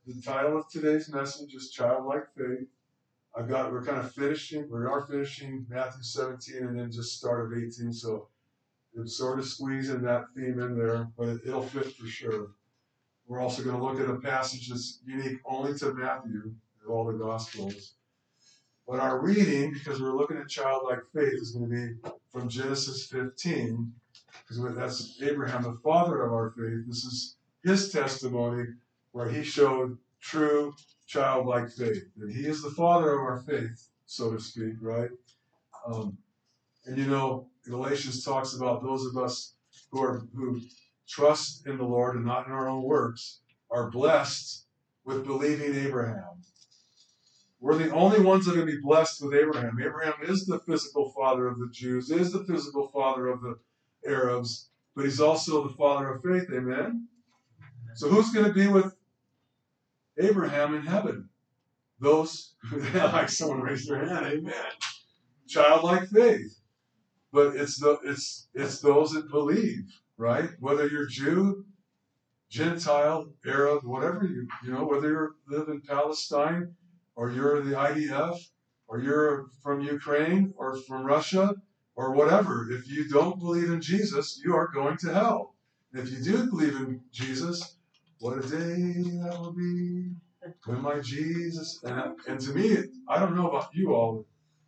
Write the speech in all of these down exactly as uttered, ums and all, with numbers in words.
the title of today's message is Childlike Faith. I've got, we're kind of finishing, we are finishing Matthew seventeen and then just start of eighteen, so it's sort of squeezing that theme in there, but it, it'll fit for sure. We're also going to look at a passage that's unique only to Matthew of all the Gospels. But our reading, because we're looking at childlike faith, is going to be from Genesis fifteen, because that's Abraham, the father of our faith. This is his testimony where he showed true childlike faith. And he is the father of our faith, so to speak, right? Um, and you know, Galatians talks about those of us who are who trust in the Lord and not in our own works are blessed with believing Abraham. We're the only ones that are going to be blessed with Abraham. Abraham is the physical father of the Jews, is the physical father of the Arabs, but he's also the father of faith, amen? So who's going to be with Abraham in heaven? Those, like someone raised their hand, amen. Childlike faith. But it's the it's it's those that believe, right? Whether you're Jew, Gentile, Arab, whatever you you know, whether you live in Palestine, or you're the I D F, or you're from Ukraine, or from Russia, or whatever. If you don't believe in Jesus, you are going to hell. And if you do believe in Jesus, what a day that will be when my Jesus. And, and to me, I don't know about you all.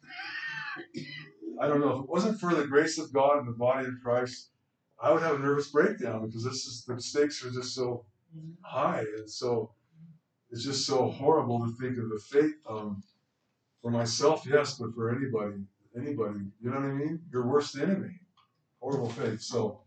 I don't know. If it wasn't for the grace of God and the body of Christ, I would have a nervous breakdown because this is the stakes are just so high, and so it's just so horrible to think of the fate. Um, for myself, yes, but for anybody, anybody, you know what I mean? Your worst enemy, horrible fate. So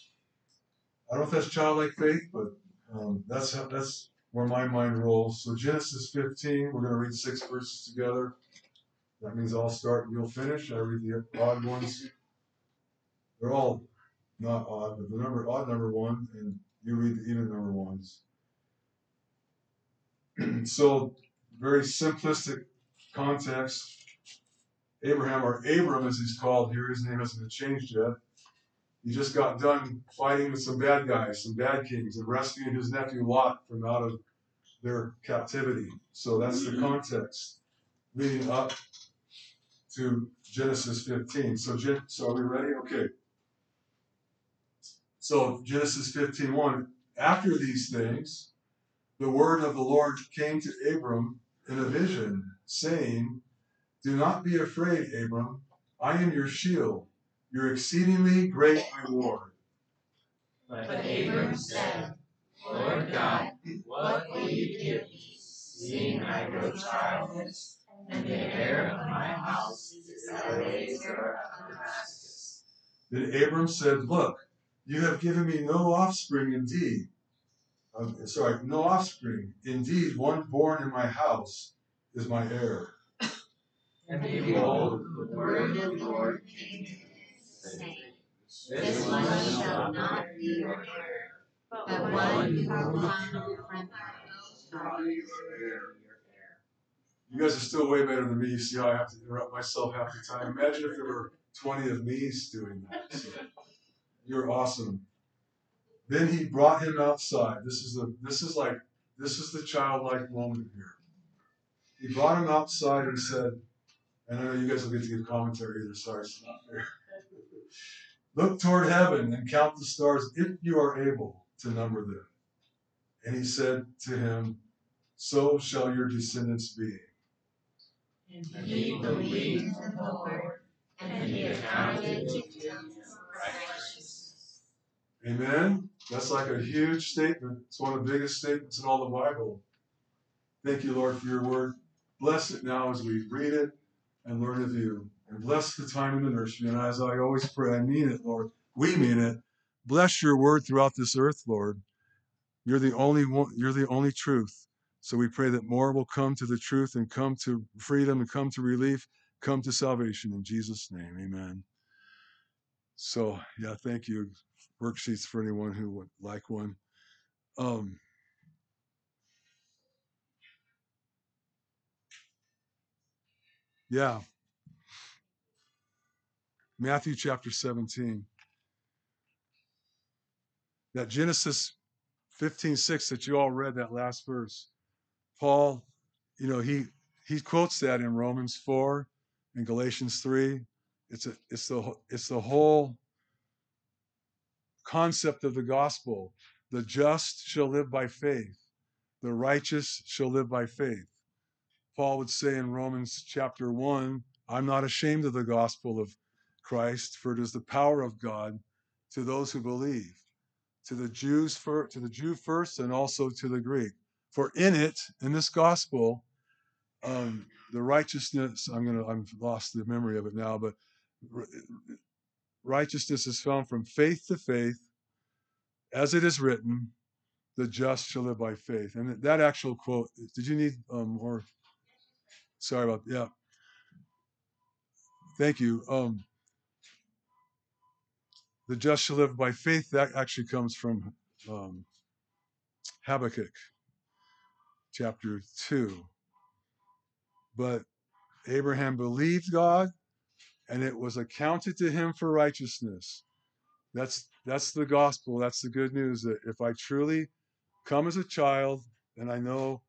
I don't know if that's childlike faith, but um, that's how, that's where my mind rolls. So Genesis fifteen, we're going to read six verses together. That means I'll start and you'll finish. I read the odd ones. They're all not odd, but the number odd number one, and you read the even number ones. So, very simplistic context. Abraham, or Abram as he's called here, his name hasn't been changed yet. He just got done fighting with some bad guys, some bad kings, and rescuing his nephew Lot from out of their captivity. So that's the context leading up to Genesis fifteen. So, so are we ready? Okay. So Genesis fifteen one. After these things, the word of the Lord came to Abram in a vision, saying, "Do not be afraid, Abram. I am your shield, your exceedingly great reward." But Abram said, "Lord God, what will you give me, seeing I grow childless, and the heir of my house is Eliezer of Damascus?" Then Abram said, "Look, you have given me no offspring indeed. Um, sorry, no offspring. Indeed, one born in my house is my heir." And behold, the word of the Lord came to me, saying, "This one shall not be your heir, but one who will come from thy own body shall be your heir." You guys are still way better than me. You see how I have to interrupt myself half the time. Imagine if there were twenty of me's doing that. So, you're awesome. Then he brought him outside. This is the this is like this is the childlike moment here. He brought him outside and said, and I know you guys will get to give commentary either, sorry, it's not fair. "Look toward heaven and count the stars if you are able to number them." And he said to him, "So shall your descendants be." And he believed in the Lord, and he accounted to him righteousness. Amen? That's like a huge statement. It's one of the biggest statements in all the Bible. Thank you, Lord, for your word. Bless it now as we read it and learn of you. And bless the time in the nursery. And as I always pray, I mean it, Lord. We mean it. Bless your word throughout this earth, Lord. You're the only one, you're the only truth. So we pray that more will come to the truth and come to freedom and come to relief, come to salvation in Jesus' name. Amen. So, yeah, thank you. Worksheets for anyone who would like one. Um, yeah. Matthew chapter seventeen. That Genesis fifteen six that you all read, that last verse. Paul, you know, he he quotes that in Romans four and Galatians three. It's a it's the it's the whole concept of the gospel. The just shall live by faith. The righteous shall live by faith. Paul would say in Romans chapter one, I'm not ashamed of the gospel of Christ, for it is the power of God to those who believe, to the Jews for to the Jew first, and also to the Greek. For in it, in this gospel, um, the righteousness, I'm gonna I've lost the memory of it now, but righteousness is found from faith to faith, as it is written, the just shall live by faith. And that actual quote, did you need um, more? Sorry about, yeah. Thank you. Um, the just shall live by faith, that actually comes from um, Habakkuk chapter two. But Abraham believed God, and it was accounted to him for righteousness. That's that's the gospel. That's the good news, that if I truly come as a child, and I know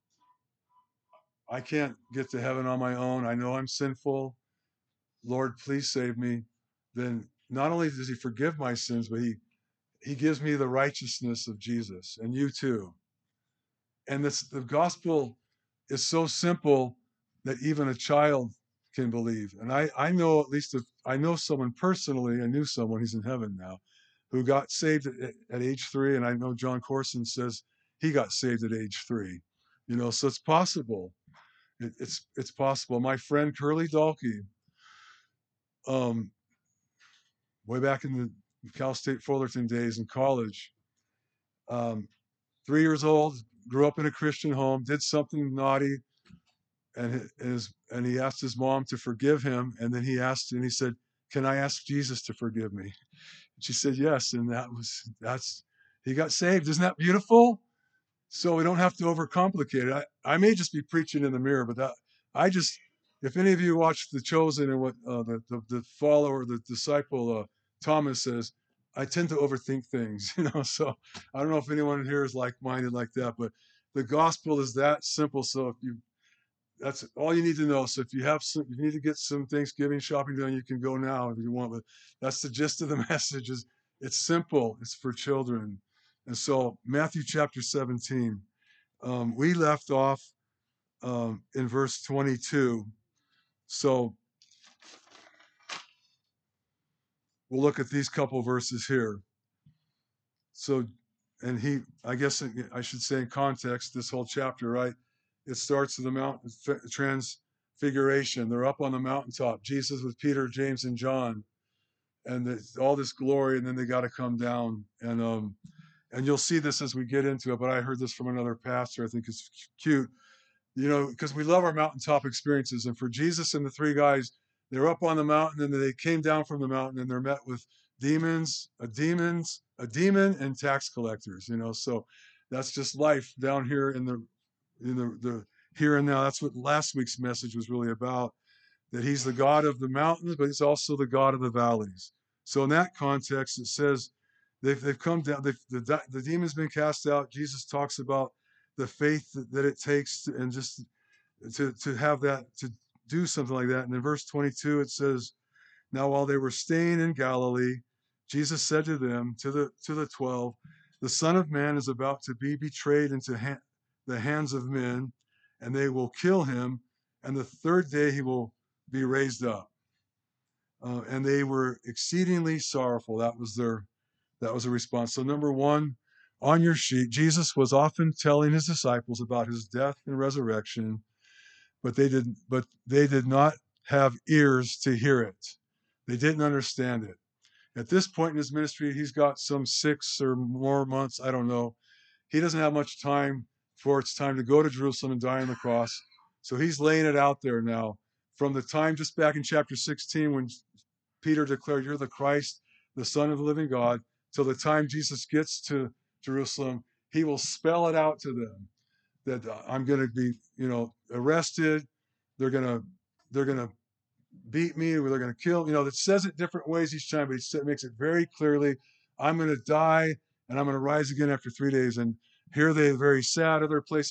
I can't get to heaven on my own, I know I'm sinful, Lord, please save me, then not only does he forgive my sins, but he he gives me the righteousness of Jesus, and you too. And this the gospel is so simple that even a child can believe. And I, I know at least if I know someone personally, I knew someone, he's in heaven now, who got saved at, at age three. And I know John Corson says he got saved at age three. You know, so it's possible. It, it's it's possible. My friend Curly Dalkey, um, way back in the Cal State Fullerton days in college, um, three years old, grew up in a Christian home, did something naughty, and his and he asked his mom to forgive him, and then he asked and he said, "Can I ask Jesus to forgive me?" And she said yes, and that was that's he got saved. Isn't that beautiful? So we don't have to overcomplicate it. I, I may just be preaching in the mirror, but that I just if any of you watch The Chosen and what uh, the, the the follower, the disciple uh, Thomas says, I tend to overthink things, you know. So I don't know if anyone here is like-minded like that, but the gospel is that simple. So if you that's all you need to know. So if you have some, you need to get some Thanksgiving shopping done, you can go now if you want. But that's the gist of the message. Is it's simple. It's for children. And so Matthew chapter seventeen, um, we left off um, in verse twenty-two. So we'll look at these couple verses here. So, and he, I guess I should say in context, this whole chapter, right? It starts with the Mount Transfiguration. They're up on the mountaintop. Jesus with Peter, James, and John, and the, all this glory, and then they got to come down. And um, and you'll see this as we get into it. But I heard this from another pastor. I think it's cute, you know, because we love our mountaintop experiences. And for Jesus and the three guys, they were up on the mountain, and they came down from the mountain, and they're met with demons, a demons, a demon, and tax collectors. You know, so that's just life down here in the in the, the here and now. That's what last week's message was really about, that he's the God of the mountains, but he's also the God of the valleys. So in that context, it says they've, they've come down, they've, the, the demon's been cast out. Jesus talks about the faith that, that it takes to, and just to, to have that, to do something like that. And in verse twenty-two, it says, now while they were staying in Galilee, Jesus said to them, to the, to the twelve, the Son of Man is about to be betrayed into ha- the hands of men, and they will kill him, and the third day he will be raised up. Uh, and they were exceedingly sorrowful. That was their, that was a response. So number one, on your sheet, Jesus was often telling his disciples about his death and resurrection, but they did, but they did not have ears to hear it. They didn't understand it. At this point in his ministry, he's got some six or more months, I don't know. He doesn't have much time before it's time to go to Jerusalem and die on the cross. So he's laying it out there now. From the time just back in chapter sixteen when Peter declared, you're the Christ, the Son of the living God, till the time Jesus gets to Jerusalem, he will spell it out to them that I'm going to be, you know, arrested. They're going to, they're going to beat me, or they're going to kill. You know, it says it different ways each time, but it makes it very clearly, I'm going to die and I'm going to rise again after three days. And here they're very sad. Other places,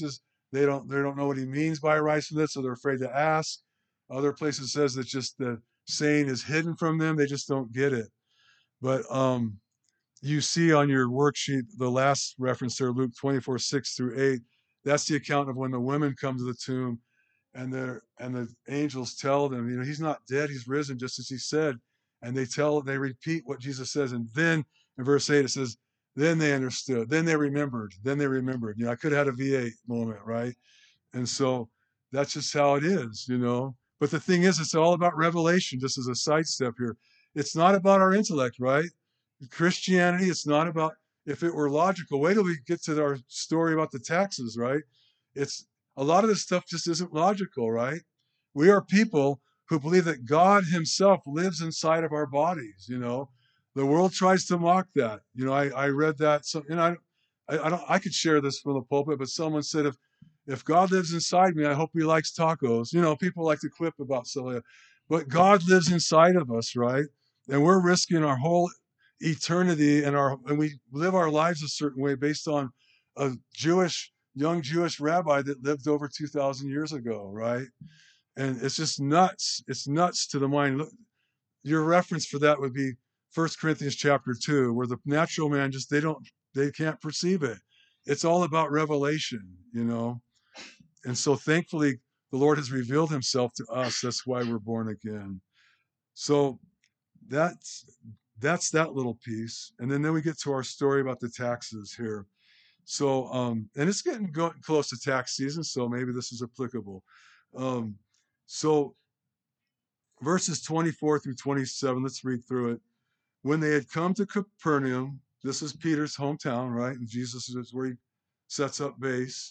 They don't they don't know what he means by righteousness, so they're afraid to ask. Other places says that just the saying is hidden from them. They just don't get it. But um, you see on your worksheet the last reference there, Luke twenty-four, six through eight. That's the account of when the women come to the tomb and the and the angels tell them, you know, he's not dead, he's risen, just as he said. And they tell, they repeat what Jesus says. And then in verse eight, it says, then they understood, then they remembered, then they remembered. You know, I could have had a V eight moment, right? And so that's just how it is, you know. But the thing is, it's all about revelation, just as a sidestep here. It's not about our intellect, right? Christianity, it's not about, if it were logical, wait till we get to our story about the taxes, right? It's a lot of this stuff just isn't logical, right? We are people who believe that God himself lives inside of our bodies, you know. The world tries to mock that. You know, I, I read that, so, you know, I, I don't, I could share this from the pulpit, but someone said, if if God lives inside me, I hope he likes tacos. You know, people like to quip about stuff like that. But God lives inside of us, right? And we're risking our whole eternity and our and we live our lives a certain way based on a Jewish, young Jewish rabbi that lived over two thousand years ago, right? And it's just nuts. It's nuts to the mind. Look, your reference for that would be First Corinthians chapter two, where the natural man just, they don't, they can't perceive it. It's all about revelation, you know? And so thankfully, the Lord has revealed himself to us. That's why we're born again. So that's that's that little piece. And then, then we get to our story about the taxes here. So, um, and it's getting go- close to tax season, so maybe this is applicable. Um, so verses twenty-four through twenty-seven, let's read through it. When they had come to Capernaum, this is Peter's hometown, right? And Jesus is where he sets up base.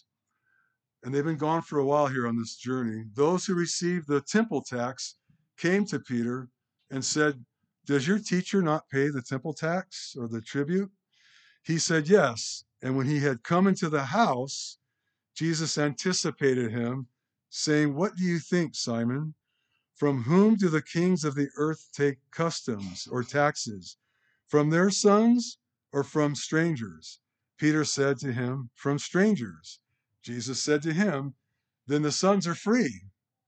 And they've been gone for a while here on this journey. Those who received the temple tax came to Peter and said, does your teacher not pay the temple tax or the tribute? He said, yes. And when he had come into the house, Jesus anticipated him, saying, what do you think, Simon? From whom do the kings of the earth take customs or taxes? From their sons or from strangers? Peter said to him, from strangers. Jesus said to him, then the sons are free.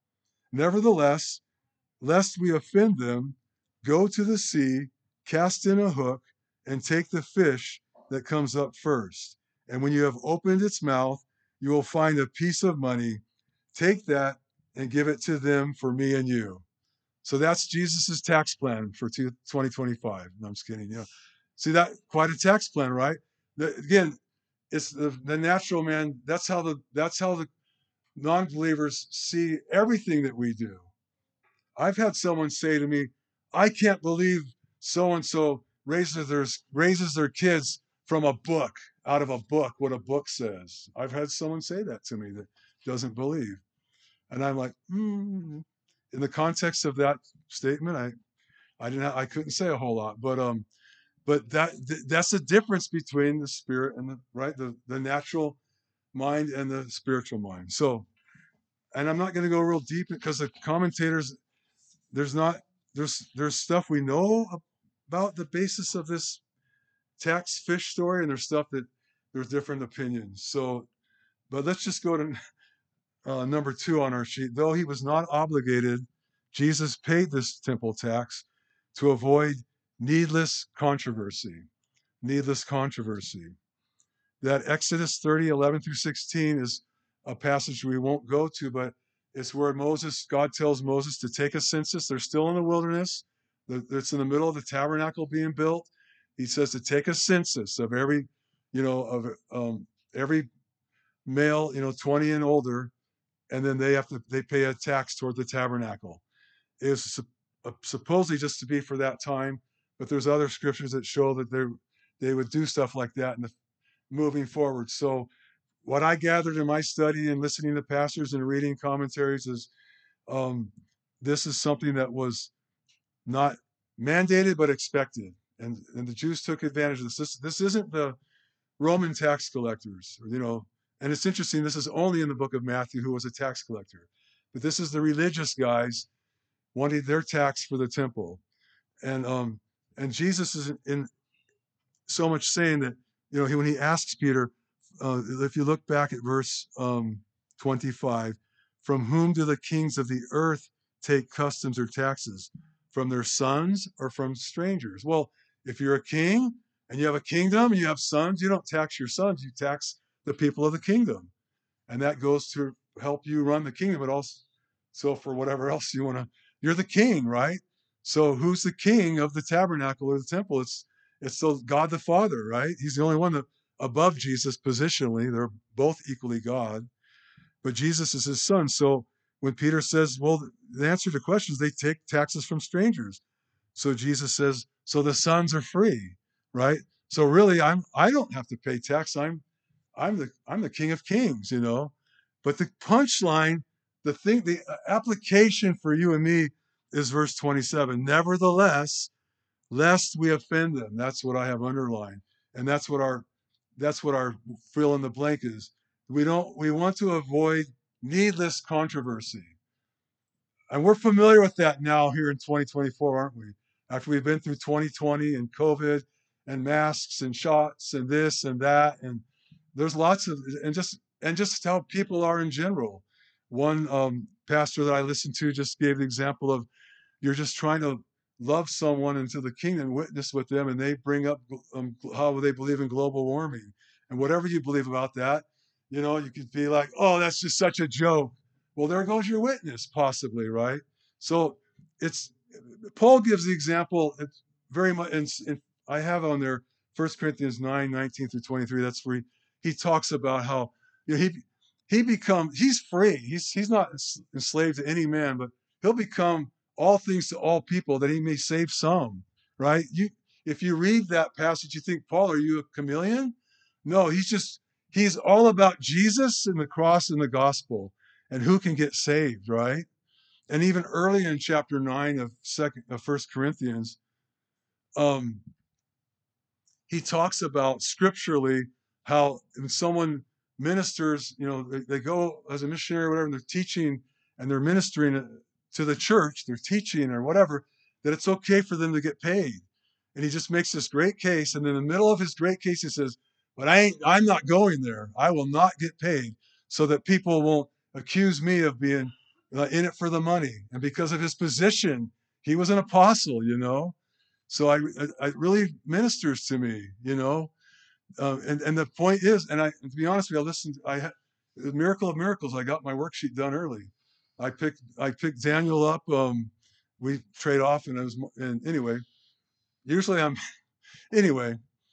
Nevertheless, lest we offend them, go to the sea, cast in a hook, and take the fish that comes up first. And when you have opened its mouth, you will find a piece of money. Take that and give it to them for me and you. So that's Jesus's tax plan for twenty twenty-five. No, I'm just kidding. You know, see that, quite a tax plan, right? The, again, it's the, the natural man. That's how the that's how the non-believers see everything that we do. I've had someone say to me, "I can't believe so and so raises their raises their kids from a book, out of a book, what a book says." I've had someone say that to me that doesn't believe, and I'm like, hmm. In the context of that statement, I I didn't have, I couldn't say a whole lot, but um, but that th- that's the difference between the spirit and the right the the natural mind and the spiritual mind. So, and I'm not going to go real deep because the commentators, there's not there's there's stuff we know about the basis of this tax fish story, and there's stuff that there's different opinions. So, but let's just go to uh, number two on our sheet. Though he was not obligated, Jesus paid this temple tax to avoid needless controversy. Needless controversy. That Exodus thirty, eleven through sixteen is a passage we won't go to, but it's where Moses, God tells Moses to take a census. They're still in the wilderness. It's in the middle of the tabernacle being built. He says to take a census of every, you know, of um, every male, you know, twenty and older, and then they have to they pay a tax toward the tabernacle. It was supposedly just to be for that time, but there's other scriptures that show that they they would do stuff like that in the moving forward. So what I gathered in my study and listening to pastors and reading commentaries is um, this is something that was not mandated but expected, and and the Jews took advantage of this. This this isn't the Roman tax collectors, you know. And it's interesting, this is only in the book of Matthew, who was a tax collector. But this is the religious guys wanting their tax for the temple. And um, and Jesus is in so much saying that, you know, he, when he asks Peter, uh, if you look back at verse um, twenty-five. From whom do the kings of the earth take customs or taxes? From their sons or from strangers? Well, if you're a king and you have a kingdom and you have sons, you don't tax your sons, you tax the people of the kingdom. And that goes to help you run the kingdom, but also so for whatever else you want to, you're the king, right? So who's the king of the tabernacle or the temple? It's it's the God the Father, right? He's the only one that above Jesus positionally. They're both equally God, but Jesus is his son. So when Peter says, well, the answer to the question is they take taxes from strangers. So Jesus says, so the sons are free, right? So really, I'm I don't have to pay tax. I'm I'm the I'm the King of Kings, you know. But the punchline, the thing, the application for you and me is verse twenty-seven. Nevertheless, lest we offend them. That's what I have underlined, and that's what our that's what our fill in the blank is. We don't we want to avoid needless controversy. And we're familiar with that now here in twenty twenty-four, aren't we? After we've been through twenty twenty and COVID and masks and shots and this and that, and there's lots of and just and just how people are in general. One um, pastor that I listened to just gave the example of you're just trying to love someone into the kingdom, witness with them, and they bring up um, how they believe in global warming and whatever you believe about that. You know, you could be like, "Oh, that's just such a joke." Well, there goes your witness, possibly, right? So it's Paul gives the example. It's very much, and, and I have on there First Corinthians nine, nineteen through twenty-three. That's where he, he talks about how you know, he he become he's free. He's he's not enslaved to any man, but he'll become all things to all people that he may save some. Right? You if you read that passage, you think, Paul, are you a chameleon? No, he's just he's all about Jesus and the cross and the gospel and who can get saved, right? And even early in chapter nine of second of First Corinthians, um, he talks about scripturally how when someone ministers, you know, they, they go as a missionary or whatever, and they're teaching and they're ministering to the church, they're teaching or whatever, that it's okay for them to get paid. And he just makes this great case, and in the middle of his great case, he says, "But I ain't, I'm not going there. I will not get paid, so that people won't accuse me of being uh, in it for the money." And because of his position, he was an apostle, you know. So I, I it really ministers to me, you know. Uh, and and the point is, and I to be honest with you, I listened. I had the miracle of miracles. I got my worksheet done early. I picked I picked Daniel up. Um, we trade off, and I was and anyway. Usually I'm anyway.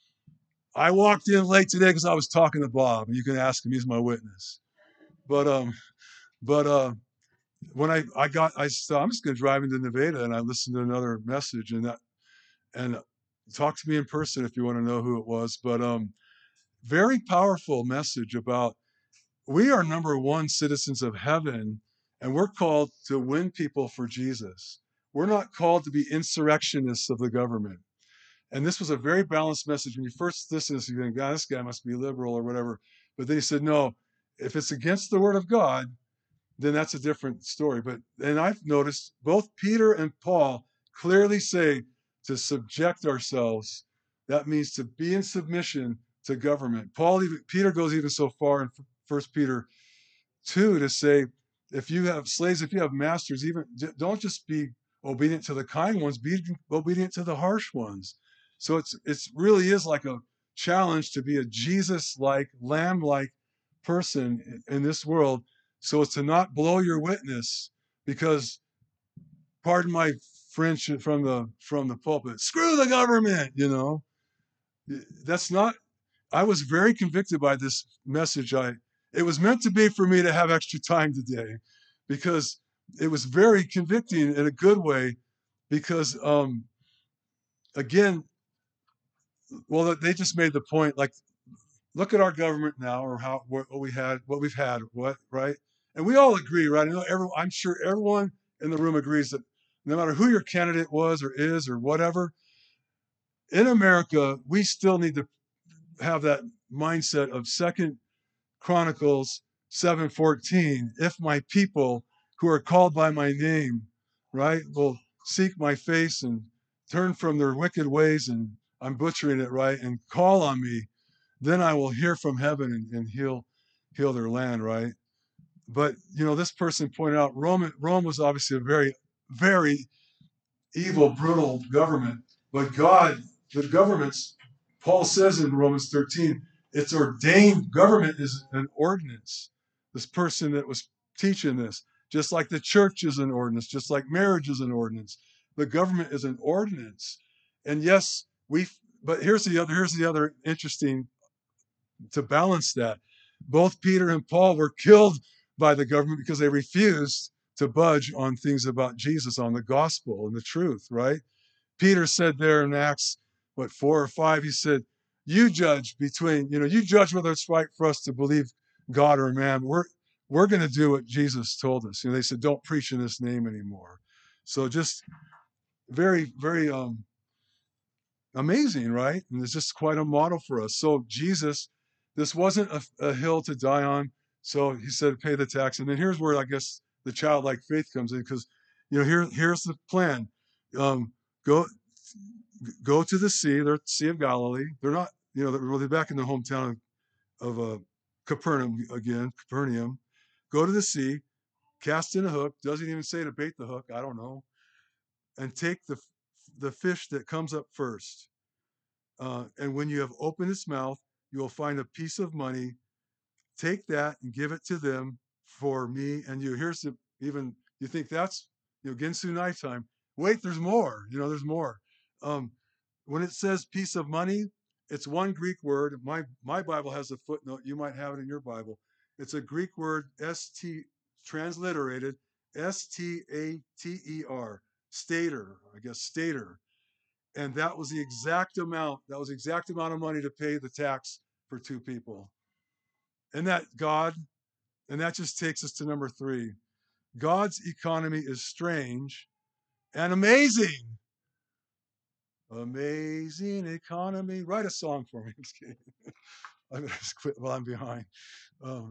I walked in late today because I was talking to Bob, and you can ask him; he's my witness. But um, but uh, when I I got I said I'm just going to drive into Nevada, and I listened to another message, and that and talk to me in person if you want to know who it was. But um, very powerful message about we are number one citizens of heaven, and we're called to win people for Jesus. We're not called to be insurrectionists of the government. And this was a very balanced message. When you first listen to this, you think, God, this guy must be liberal or whatever. But then he said, no, if it's against the word of God, then that's a different story. But and I've noticed both Peter and Paul clearly say to subject ourselves. That means to be in submission to government. Paul even Peter goes even so far in First Peter two to say, if you have slaves, if you have masters, even don't just be obedient to the kind ones, be obedient to the harsh ones. So it's it's really is like a challenge to be a Jesus-like, lamb-like person in this world. So it's to not blow your witness because, pardon my French from the from the pulpit, screw the government, you know. That's not, I was very convicted by this message. I It was meant to be for me to have extra time today because it was very convicting in a good way because, um, again, well, they just made the point, like, look at our government now or how what we had, what we've had, what, right? And we all agree, right? I know everyone, I'm sure everyone in the room agrees that no matter who your candidate was or is or whatever, in America, we still need to have that mindset of Second Chronicles seven fourteen. If my people who are called by my name, right, will seek my face and turn from their wicked ways, and I'm butchering it, right, and call on me, then I will hear from heaven and, and heal heal their land, right? but you know, this person pointed out Rome, Rome was obviously a very, very evil, brutal government. But God, the governments, Paul says in Romans thirteen, it's ordained. Government is an ordinance. This person that was teaching this, just like the church is an ordinance, just like marriage is an ordinance, the government is an ordinance. And yes, we. But here's the other. Here's the other interesting to balance that. Both Peter and Paul were killed by the government because they refused to budge on things about Jesus, on the gospel and the truth, right? Peter said there in Acts, what, four or five, he said, you judge between, you know, you judge whether it's right for us to believe God or man. We're we're going to do what Jesus told us. You know, they said, don't preach in this name anymore. So just very, very um, amazing, right? And it's just quite a model for us. So Jesus, this wasn't a, a hill to die on. So he said, pay the tax. And then here's where I guess the childlike faith comes in, because, you know, here here's the plan. Um, go go to the sea, they're Sea of Galilee. They're not, you know, they're really back in the hometown of, of uh, Capernaum again, Capernaum. Go to the sea, cast in a hook. Doesn't even say to bait the hook. I don't know. And take the the fish that comes up first. Uh, and when you have opened its mouth, you will find a piece of money. Take that and give it to them for me and you. Here's the even, you think that's, you know, Ginsu nighttime. Wait, there's more. You know, there's more. Um, when it says piece of money, it's one Greek word. My my Bible has a footnote. You might have it in your Bible. It's a Greek word, S T, transliterated, S T A T E R, stater, I guess, stater. And that was the exact amount, that was the exact amount of money to pay the tax for two people. And that God, and that just takes us to number three. God's economy is strange and amazing. Amazing economy. Write a song for me. I'm just kidding. I'm gonna just quit while I'm behind. Um,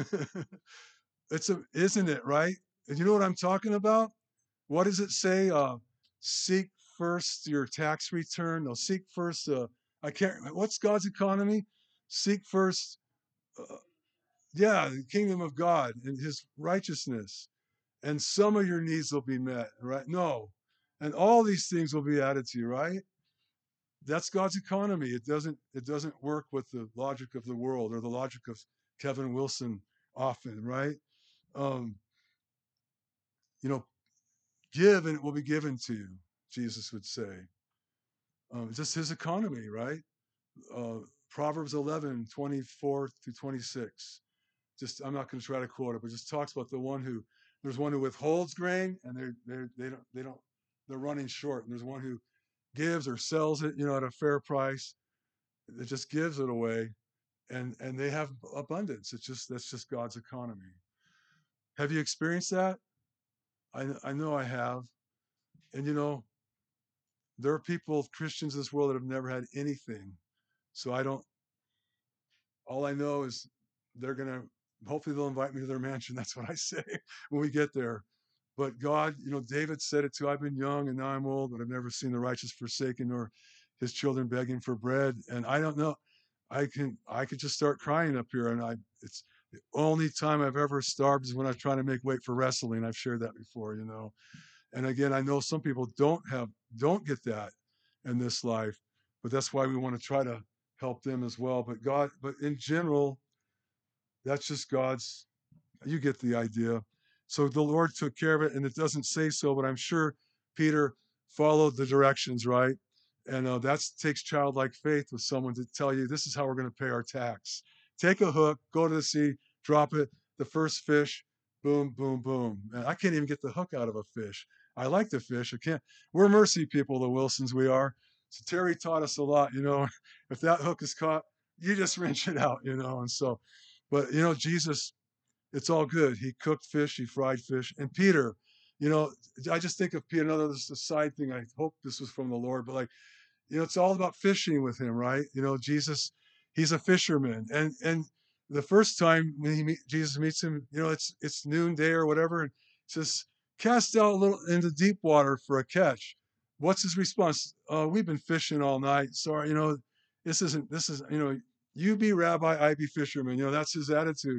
it's a, isn't it right? And you know what I'm talking about? What does it say? Uh, seek first your tax return. No, seek first. Uh, I can't. What's God's economy? Seek first. Uh, yeah, the kingdom of God and His righteousness, and some of your needs will be met. Right? No, and all these things will be added to you. Right? That's God's economy. It doesn't. It doesn't work with the logic of the world or the logic of Kevin Wilson. Often, right? Um, you know, give and it will be given to you. Jesus would say. Um, just his economy, right? Uh, Proverbs eleven, twenty-four through twenty-six. Just, I'm not going to try to quote it, but just talks about the one who, there's one who withholds grain and they're, they're, they don't, they don't, they're running short. And there's one who gives or sells it, you know, at a fair price. It just gives it away and, and they have abundance. It's just, that's just God's economy. Have you experienced that? I, I know I have. And, you know, there are people, Christians in this world that have never had anything. So I don't, all I know is they're going to, hopefully they'll invite me to their mansion. That's what I say when we get there. But God, you know, David said it too. I've been young and now I'm old, but I've never seen the righteous forsaken nor his children begging for bread. And I don't know. I can, I could just start crying up here. And I, it's the only time I've ever starved is when I was trying to make weight for wrestling. I've shared that before, you know. And again, I know some people don't have, don't get that in this life, but that's why we want to try to help them as well. But God, but in general, that's just God's, you get the idea. So the Lord took care of it, and it doesn't say so, but I'm sure Peter followed the directions, right? And uh, that takes childlike faith with someone to tell you, this is how we're going to pay our tax. Take a hook, go to the sea, drop it, the first fish, boom, boom, boom. And I can't even get the hook out of a fish. I like the fish. I can't. We're mercy people, the Wilsons, we are. So Terry taught us a lot, you know, if that hook is caught, you just wrench it out, you know. And so, but, you know, Jesus, it's all good. He cooked fish, he fried fish. And Peter, you know, I just think of Peter, another this is a side thing. I hope this was from the Lord, but like, you know, it's all about fishing with him, right? You know, Jesus, he's a fisherman. And and the first time when he meet, Jesus meets him, you know, it's it's noonday or whatever, and says, cast out a little into deep water for a catch. What's his response? Uh, we've been fishing all night. Sorry, you know, this isn't, this is, you know, you be rabbi, I be fisherman. You know, that's his attitude.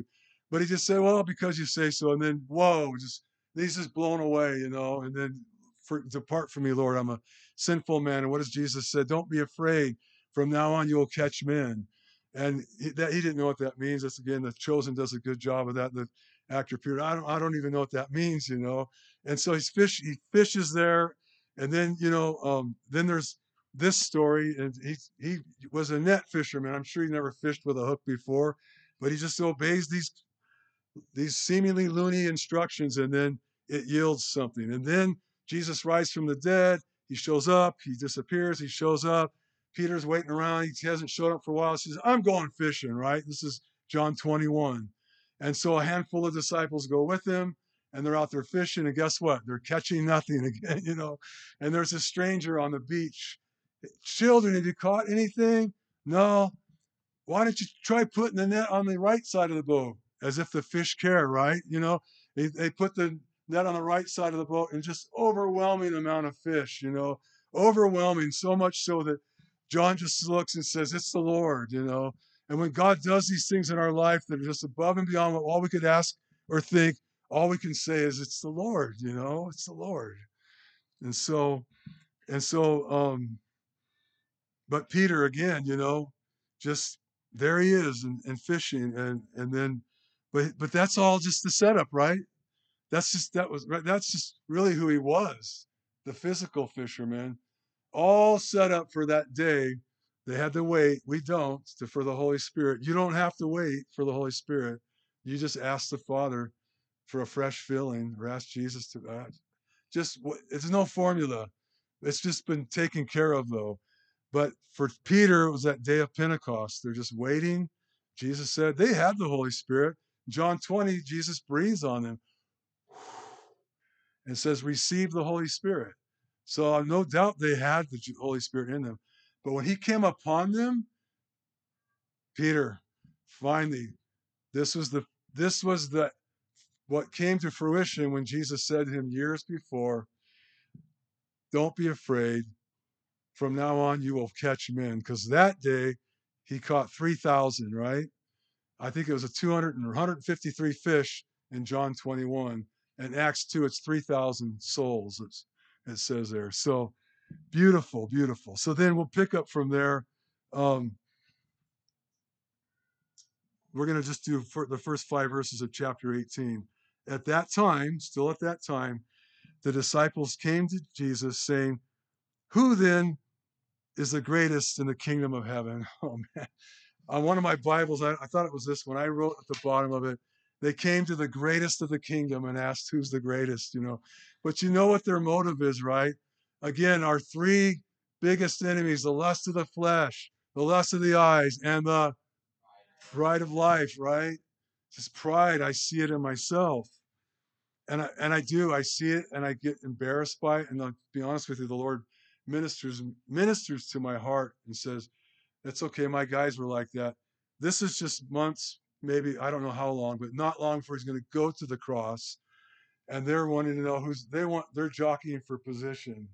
But he just said, well, because you say so. And then, whoa, just he's just blown away, you know. And then, for, depart from me, Lord, I'm a sinful man. And what does Jesus say? Don't be afraid. From now on, you will catch men. And he, that he didn't know what that means. That's again, the Chosen does a good job of that. The actor Peter, I don't, I don't even know what that means, you know. And so he's fish, he fishes there, and then you know, um, then there's this story, and he he was a net fisherman. I'm sure he never fished with a hook before, but he just obeys these these seemingly loony instructions, and then it yields something. And then Jesus rises from the dead. He shows up. He disappears. He shows up. Peter's waiting around. He hasn't showed up for a while. He says, I'm going fishing, right? This is John twenty-one. And so a handful of disciples go with him, and they're out there fishing. And guess what? They're catching nothing again, you know. And there's a stranger on the beach. Children, have you caught anything? No. Why don't you try putting the net on the right side of the boat? As if the fish care, right? You know, they, they put the net on the right side of the boat, and just overwhelming amount of fish, you know, overwhelming, so much so that John just looks and says, it's the Lord, you know. And when God does these things in our life that are just above and beyond what all we could ask or think, all we can say is, it's the Lord, you know, it's the Lord. And so, and so, um, but Peter again, you know, just there he is and, and fishing, and and then, but but that's all just the setup, right? That's just that was right. That's just really who he was, the physical fisherman, all set up for that day. They had to wait. We don't to, for the Holy Spirit. You don't have to wait for the Holy Spirit. You just ask the Father for a fresh filling, or ask Jesus to. Uh, just it's no formula. It's just been taken care of though. But for Peter, it was that day of Pentecost. They're just waiting. Jesus said they had the Holy Spirit. John twenty, Jesus breathes on them and says, receive the Holy Spirit. So uh, no doubt they had the Holy Spirit in them. But when he came upon them, Peter, finally, this was the this was the what came to fruition when Jesus said to him years before, don't be afraid. From now on, you will catch men. Because that day, he caught three thousand, right? I think it was a two hundred or one hundred fifty-three fish in John twenty-one. And Acts two, it's three thousand souls, it's, it says there. So beautiful, beautiful. So then we'll pick up from there. Um, we're going to just do for the first five verses of chapter eighteen. At that time, still at that time, the disciples came to Jesus saying, who then is the greatest in the kingdom of heaven? Oh, man. On one of my Bibles, I, I thought it was this one. I wrote at the bottom of it, they came to the greatest of the kingdom and asked who's the greatest, you know. But you know what their motive is, right? Again, our three biggest enemies, the lust of the flesh, the lust of the eyes, and the pride of life, right? Just pride. I see it in myself. And I, and I do, I see it and I get embarrassed by it. And I'll be honest with you, the Lord ministers ministers to my heart and says, it's okay. My guys were like that. This is just months, maybe, I don't know how long, but not long before he's going to go to the cross. And they're wanting to know who's, they want, they're jockeying for position.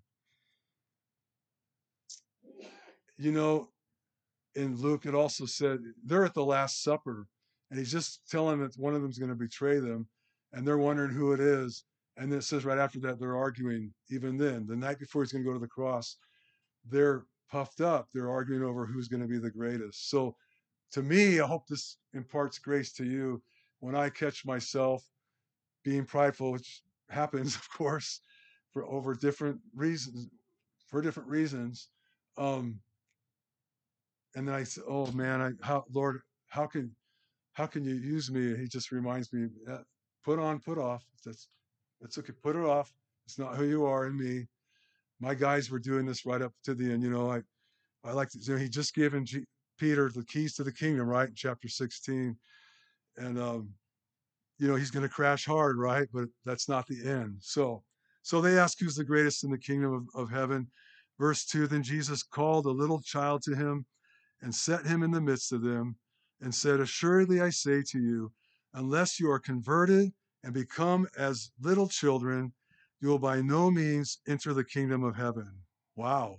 You know, in Luke, it also said they're at the Last Supper, and he's just telling that one of them's going to betray them, and they're wondering who it is. And then it says right after that, they're arguing. Even then, the night before he's going to go to the cross, they're puffed up. They're arguing over who's going to be the greatest. So to me, I hope this imparts grace to you when I catch myself being prideful, which happens, of course, for over different reasons, for different reasons. Um, and then I say, oh man, I, how, Lord, how can, how can you use me? He just reminds me, uh, put on, put off. That's, that's okay. Put it off. It's not who you are in me. My guys were doing this right up to the end. You know, I, I like to, you know, he just given G, Peter the keys to the kingdom, right? In chapter sixteen. And, um, you know, he's going to crash hard, right? But that's not the end. So, so they ask who's the greatest in the kingdom of, of heaven. Verse two, then Jesus called a little child to him and set him in the midst of them and said, assuredly I say to you, unless you are converted and become as little children, you will by no means enter the kingdom of heaven. Wow.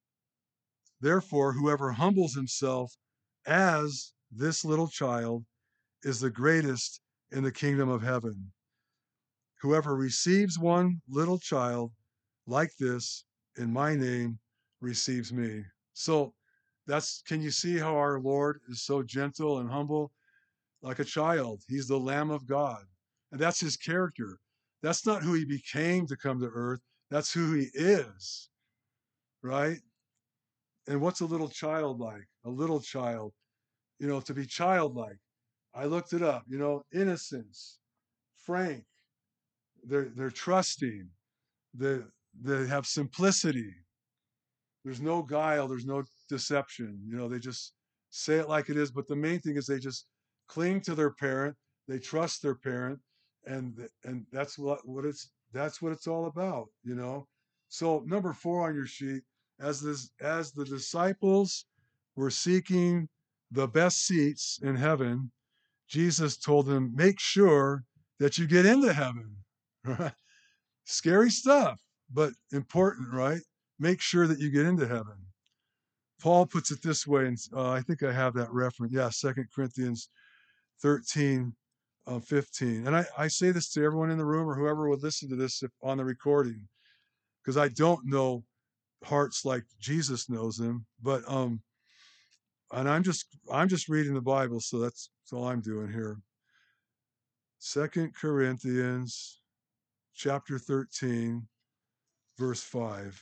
Therefore, whoever humbles himself as this little child is the greatest in the kingdom of heaven. Whoever receives one little child like this in my name receives me. So that's, can you see how our Lord is so gentle and humble? Like a child. He's the Lamb of God. And that's his character. That's not who he became to come to earth. That's who he is, right? And what's a little child like? A little child, you know, to be childlike. I looked it up, you know, innocence, frank, they're they're trusting, they they have simplicity. There's no guile, there's no deception. You know, they just say it like it is. But the main thing is they just cling to their parent, they trust their parent, and and that's what what it's that's what it's all about, you know. So number four on your sheet, as this as the disciples were seeking the best seats in heaven, Jesus told them, make sure that you get into heaven. Right? Scary stuff, but important, right? Make sure that you get into heaven. Paul puts it this way, and uh, I think I have that reference. Yeah, Second Corinthians thirteen, uh, fifteen. And I, I say this to everyone in the room or whoever would listen to this if, on the recording, because I don't know hearts like Jesus knows them. But um, and I'm just I'm just reading the Bible, so that's, that's all I'm doing here. Second Corinthians chapter thirteen, verse five.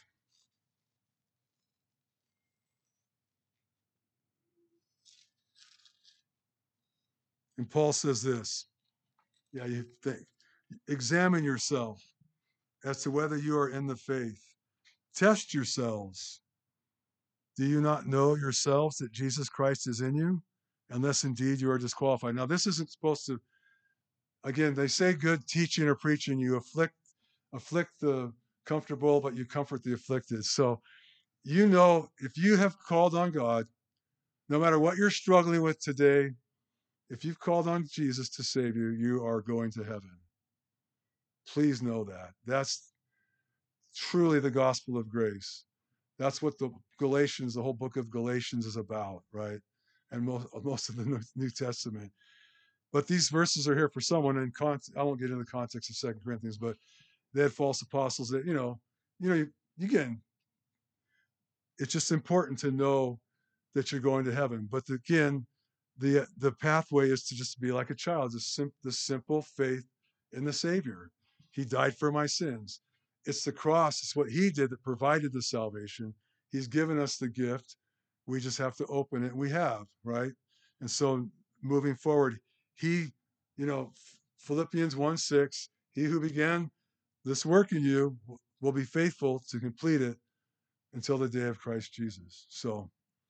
And Paul says this. Yeah, you think, examine yourself as to whether you are in the faith. Test yourselves. Do you not know yourselves that Jesus Christ is in you? Unless indeed you are disqualified. Now, this isn't supposed to, again, they say good teaching or preaching, you afflict afflict the comfortable, but you comfort the afflicted. So you know, if you have called on God, no matter what you're struggling with today, if you've called on Jesus to save you, you are going to heaven. Please know that. That's truly the gospel of grace. That's what the Galatians, the whole book of Galatians is about, right? And most, most of the New Testament. But these verses are here for someone. And I won't get into the context of Second Corinthians, but they had false apostles that, you know, you know, you, again, it's just important to know that you're going to heaven. But again, the the pathway is to just be like a child, the, sim- the simple faith in the Savior. He died for my sins. It's the cross. It's what he did that provided the salvation. He's given us the gift. We just have to open it. And we have, right? And so moving forward, he, you know, Philippians one six, he who began this work in you will be faithful to complete it until the day of Christ Jesus. So,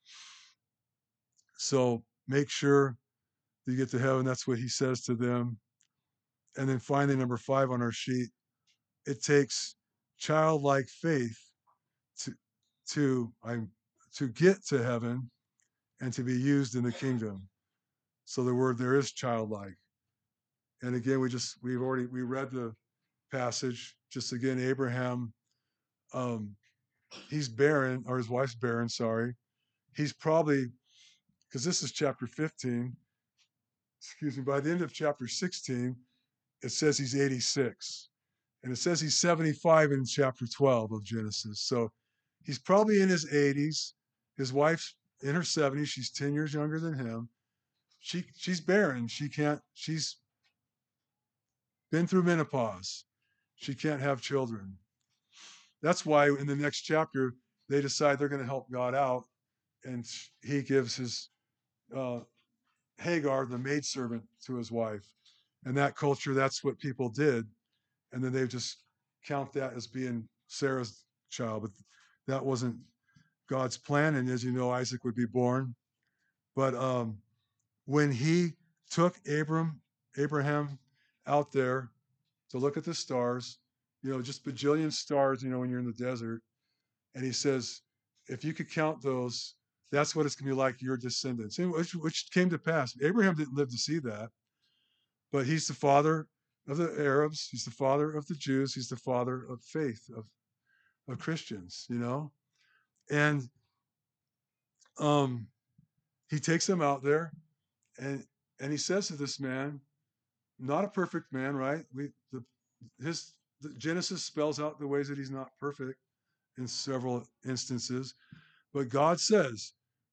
so make sure you get to heaven. That's what he says to them. And then finally, number five on our sheet, it takes childlike faith to to I'm to get to heaven and to be used in the kingdom. So the word there is childlike. And again, we just we've already we read the passage. Just again, Abraham, um, he's barren, or his wife's barren. Sorry, he's probably, because this is chapter fifteen. Excuse me. By the end of chapter sixteen, it says he's eighty-six. And it says he's seventy-five in chapter twelve of Genesis. So he's probably in his eighties. His wife's in her seventies. She's ten years younger than him. She she's barren. She can't, she's been through menopause. She can't have children. That's why in the next chapter, they decide they're going to help God out. And he gives his uh, Hagar, the maidservant, to his wife. And that culture, that's what people did. And then they just count that as being Sarah's child. But that wasn't God's plan. And as you know, Isaac would be born. But um, when he took Abram, Abraham out there to look at the stars, you know, just bajillion stars, you know, when you're in the desert. And he says, if you could count those, that's what it's going to be like your descendants, which, which came to pass. Abraham didn't live to see that, but he's the father of the Arabs. He's the father of the Jews. He's the father of faith, of, of Christians, you know? And um, he takes them out there, and And he says to this man, not a perfect man, right? We the his the Genesis spells out the ways that he's not perfect in several instances, but God says,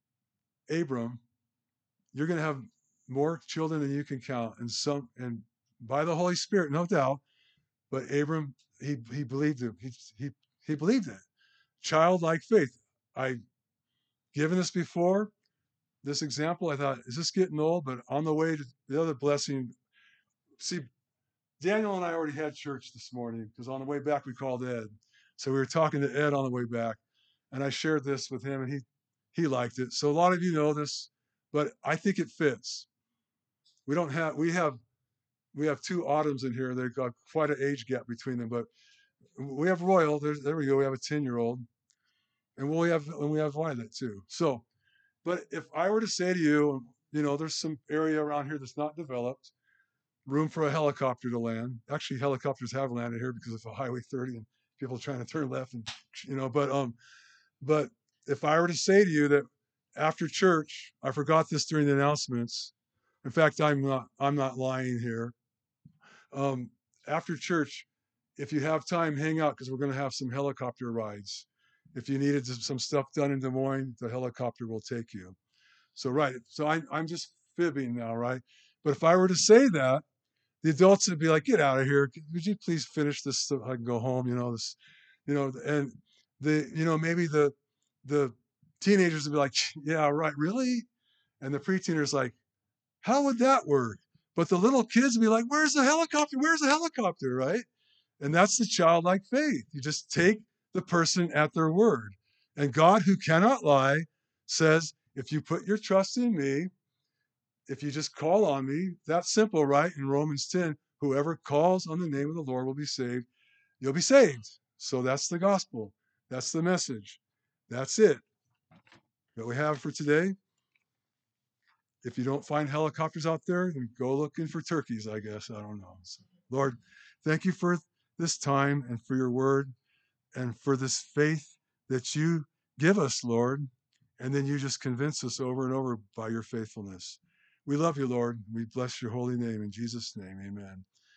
Abram, you're going to have more children than you can count, and some, and by the Holy Spirit, no doubt. But Abram, he he believed it. He he he believed it. Childlike faith. I given this before. This example, I thought, is this getting old? But on the way to the other blessing, see, Daniel and I already had church this morning because on the way back we called Ed. So we were talking to Ed on the way back, and I shared this with him, and he he liked it. So a lot of you know this, but I think it fits. We don't have we have we have two Autumns in here. They've got quite an age gap between them, but we have Royal. There's, there we go. We have a ten year old, and we have and we have Violet too. So, but if I were to say to you, you know, there's some area around here that's not developed, room for a helicopter to land. Actually, helicopters have landed here because of Highway thirty and people trying to turn left, and you know. But um, but if I were to say to you that after church, I forgot this during the announcements. In fact, I'm not I'm not lying here. Um, after church, if you have time, hang out because we're going to have some helicopter rides. If you needed some stuff done in Des Moines, the helicopter will take you. So, right. So I, I'm just fibbing now, right? But if I were to say that, the adults would be like, "Get out of here! Would you please finish this so I can go home?" You know this, you know, and the, you know, maybe the the teenagers would be like, "Yeah, right, really?" And the preteeners like, "How would that work?" But the little kids would be like, "Where's the helicopter? Where's the helicopter?" Right? And that's the childlike faith. You just take the person at their word. And God, who cannot lie, says, if you put your trust in me, if you just call on me, that's simple, right? In Romans ten, whoever calls on the name of the Lord will be saved. You'll be saved. So that's the gospel. That's the message. That's it that we have for today. If you don't find helicopters out there, then go looking for turkeys, I guess. I don't know. So, Lord, thank you for this time and for your word and for this faith that you give us, Lord. And then you just convince us over and over by your faithfulness. We love you, Lord. We bless your holy name. In Jesus' name, amen.